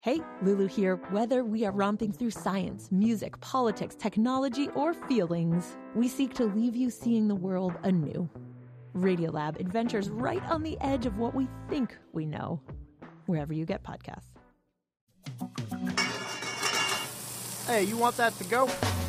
Hey, Lulu here. Whether we are romping through science, music, politics, technology, or feelings, we seek to leave you seeing the world anew. Radiolab adventures right on the edge of what we think we know, wherever you get podcasts. Hey, you want that to go?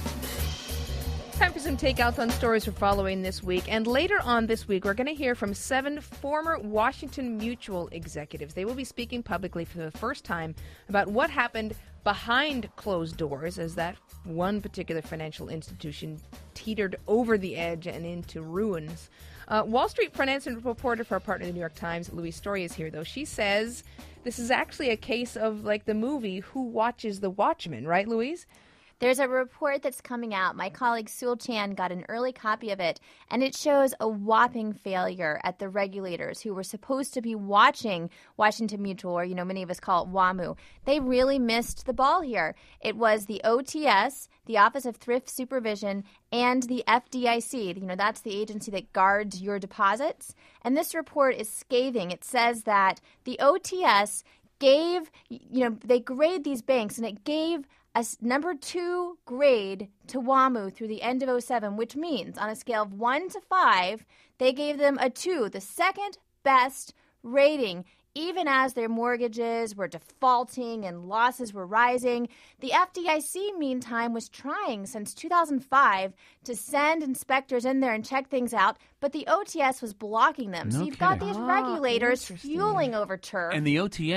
Time for some takeouts on stories we're following this week. And later on this week, we're going to hear from 7 former Washington Mutual executives. They will be speaking publicly for the first time about what happened behind closed doors as that one particular financial institution teetered over the edge and into ruins. Wall Street finance reporter for our partner, the New York Times, Louise Story, is here, though. She says this is actually a case of, like the movie, Who Watches the Watchmen, right, Louise? There's a report that's coming out. My colleague Sewell Chan got an early copy of it, and it shows a whopping failure at the regulators who were supposed to be watching Washington Mutual, or, many of us call it WAMU. They really missed the ball here. It was the OTS, the Office of Thrift Supervision, and the FDIC. That's the agency that guards your deposits. And this report is scathing. It says that the OTS gave, they grade these banks, and it gave a number 2 grade to WAMU through the end of 2007, which means on a scale of 1 to 5, they gave them a 2, the second best rating, even as their mortgages were defaulting and losses were rising. The FDIC, meantime, was trying since 2005 to send inspectors in there and check things out, but the OTS was blocking them. So you've got these regulators fueling over turf. And the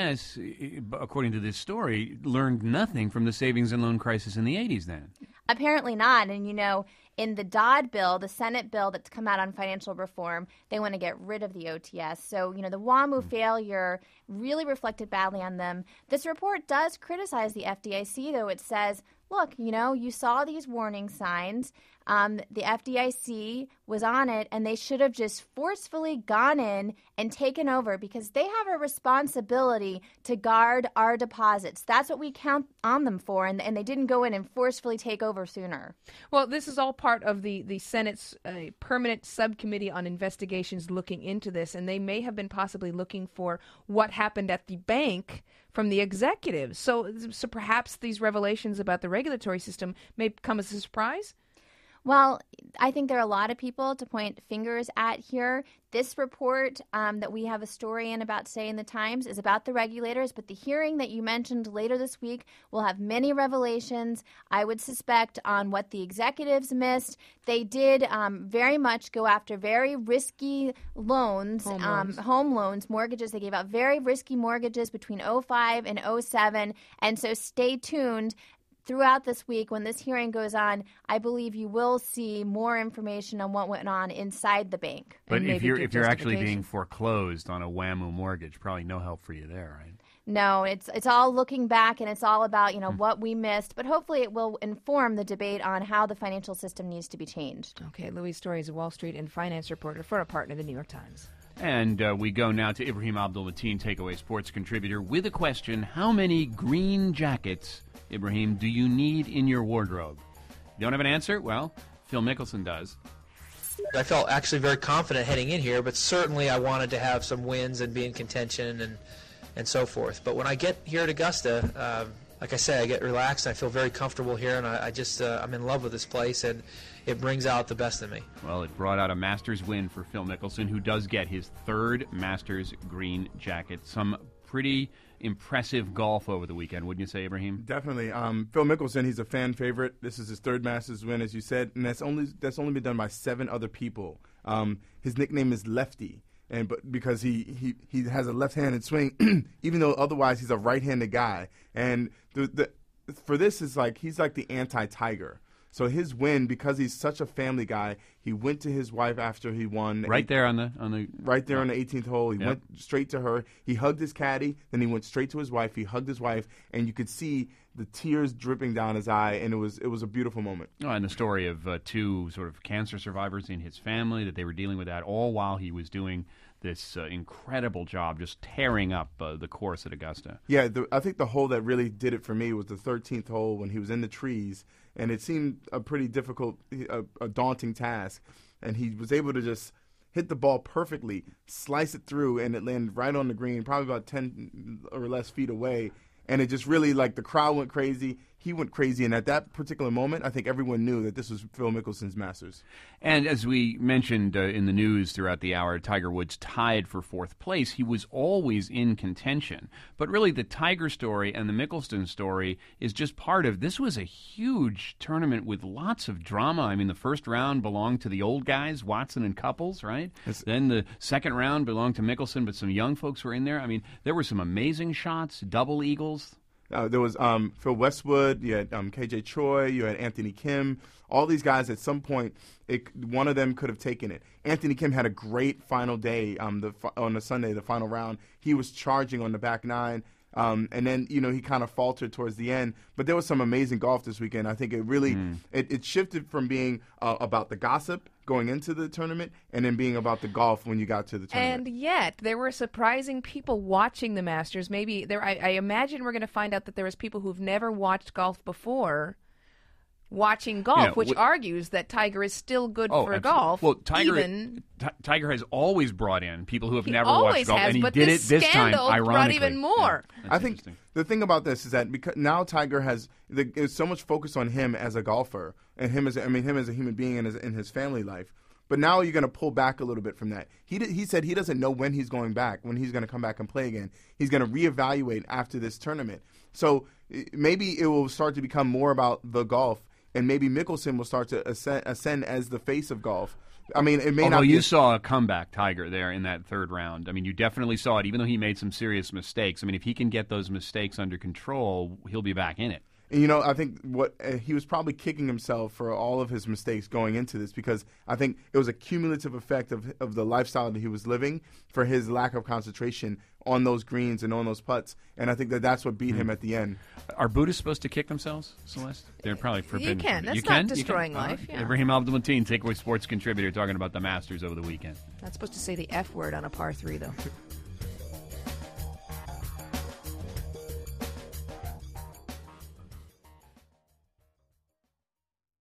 OTS, according to this story, learned nothing from the savings and loan crisis in the 80s then. Apparently not. And, in the Dodd bill, the Senate bill that's come out on financial reform, they want to get rid of the OTS. So, the WAMU failure really reflected badly on them. This report does criticize the FDIC, though. It says, look, you saw these warning signs. The FDIC was on it, and they should have just forcefully gone in and taken over because they have a responsibility to guard our deposits. That's what we count on them for, and they didn't go in and forcefully take over sooner. Well, this is all part of the Senate's permanent subcommittee on investigations looking into this, and they may have been possibly looking for what happened at the bank from the executives. So perhaps these revelations about the regulatory system may come as a surprise? Well, I think there are a lot of people to point fingers at here. This report that we have a story in about today in the Times is about the regulators, but the hearing that you mentioned later this week will have many revelations, I would suspect, on what the executives missed. They did very much go after very risky loans, home loans, mortgages. They gave out very risky mortgages between 2005 and 2007, and so stay tuned. Throughout this week, when this hearing goes on, I believe you will see more information on what went on inside the bank. But if you're actually being foreclosed on a WAMU mortgage, probably no help for you there, right? No, it's all looking back, and it's all about what we missed. But hopefully, it will inform the debate on how the financial system needs to be changed. Okay, Louise Story is a Wall Street and finance reporter for our partner, the New York Times. And we go now to Ibrahim Abdul-Mateen, Takeaway Sports contributor, with a question: how many green jackets, Ibrahim, do you need in your wardrobe? You don't have an answer? Well, Phil Mickelson does. I felt actually very confident heading in here, but certainly I wanted to have some wins and be in contention and so forth. But when I get here at Augusta, like I say, I get relaxed. I feel very comfortable here, and I'm in love with this place, and it brings out the best in me. Well, it brought out a Masters win for Phil Mickelson, who does get his 3rd Masters green jacket. Some pretty impressive golf over the weekend, wouldn't you say, Ibrahim? Definitely. Phil Mickelson, he's a fan favorite. This is his 3rd Masters win, as you said, and that's only been done by 7 other people. His nickname is Lefty. But because he has a left-handed swing, even though otherwise he's a right-handed guy. And for this is he's like the anti-Tiger. So his win, because he's such a family guy, he went to his wife after he won. Right there on the 18th hole. He went straight to her. He hugged his caddy. Then he went straight to his wife. He hugged his wife, and you could see the tears dripping down his eye, and it was a beautiful moment. Oh, and the story of 2 sort of cancer survivors in his family, that they were dealing with that all while he was doing this incredible job just tearing up the course at Augusta. Yeah, I think the hole that really did it for me was the 13th hole when he was in the trees, and it seemed a pretty difficult, a daunting task, and he was able to just hit the ball perfectly, slice it through, and it landed right on the green, probably about 10 or less feet away. and it just really, like, the crowd went crazy. He went crazy, and at that particular moment, I think everyone knew that this was Phil Mickelson's Masters. And as we mentioned in the news throughout the hour, Tiger Woods tied for fourth place. He was always in contention. But really, the Tiger story and the Mickelson story is just part of, this was a huge tournament with lots of drama. I mean, the first round belonged to the old guys, Watson and Couples, right? Then the second round belonged to Mickelson, but some young folks were in there. I mean, there were some amazing shots, double eagles. There was Phil Westwood, you had KJ Choi, you had Anthony Kim. All these guys, at some point, one of them could have taken it. Anthony Kim had a great final day on the Sunday, the final round. He was charging on the back nine. And then, he kind of faltered towards the end. But there was some amazing golf this weekend. I think it really it shifted from being about the gossip going into the tournament and then being about the golf when you got to the tournament. And yet, there were surprising people watching the Masters. Maybe I imagine we're going to find out that there was people who've never watched golf before watching golf, which argues that Tiger is still good for golf. Well, Tiger has always brought in people who have never watched golf, and he did it this time, ironically. Brought even more. Yeah, I think the thing about this is that because now Tiger there's so much focus on him as a golfer and him as a human being in his family life. But now you're going to pull back a little bit from that. He said he doesn't know when he's going back, when he's going to come back and play again. He's going to reevaluate after this tournament. So maybe it will start to become more about the golf. And maybe Mickelson will start to ascend as the face of golf. I mean, it may Although not be. You saw a comeback Tiger there in that third round. I mean, you definitely saw it, even though he made some serious mistakes. I mean, if he can get those mistakes under control, he'll be back in it. And, I think he was probably kicking himself for all of his mistakes going into this, because I think it was a cumulative effect of the lifestyle that he was living for his lack of concentration on those greens and on those putts. And I think that's what beat him at the end. Are Buddhists supposed to kick themselves, Celeste? They're probably forbidden. You can. That's you not can? destroying life. Yeah. Ibrahim Abdul-Mateen, Takeaway Sports contributor, talking about the Masters over the weekend. Not supposed to say the F word on a par 3, though.